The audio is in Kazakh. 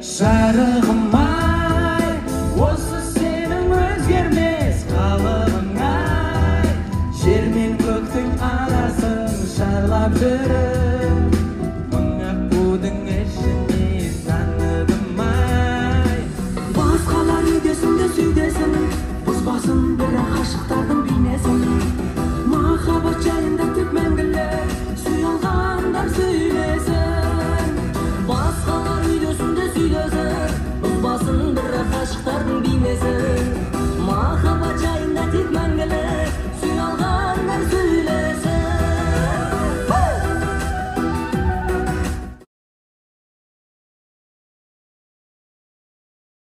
Жарығым-ай, осы сенің өзгермес қалығың-ай, жер мен көктің арасын шарлап жүріп